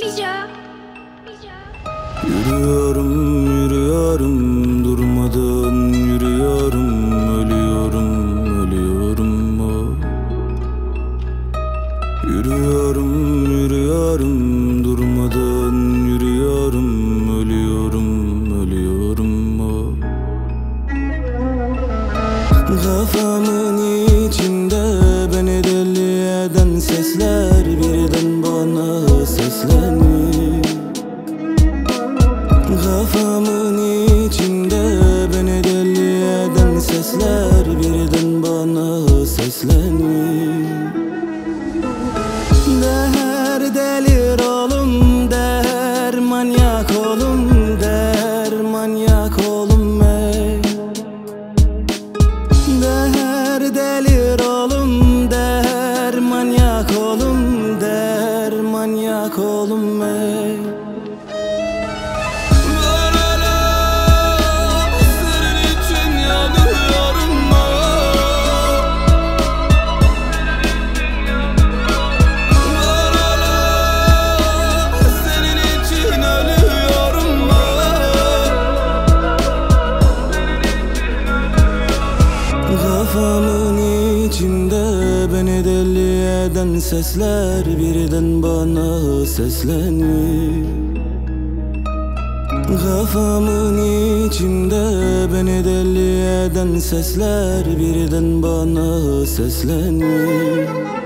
Yürüyorum, yürüyorum, durmadan yürüyorum, ölüyorum, ölüyorum oh. Yürüyorum, yürüyorum, durmadan yürüyorum, ölüyorum, ölüyorum oh. Kafamın içinde beni deli eden sesler birden bana sesleniyor. Kafamın içinde beni deli eden sesler birden bana sesleniyor. Der delir oğlum, der manyak oğlum, der manyak oğlum ey. Der delir oğlum, der manyak oğlum, der manyak oğlum ey. Kafamın içinde beni deli eden sesler birden bana sesleniyor. Kafamın içinde beni deli eden sesler birden bana sesleniyor.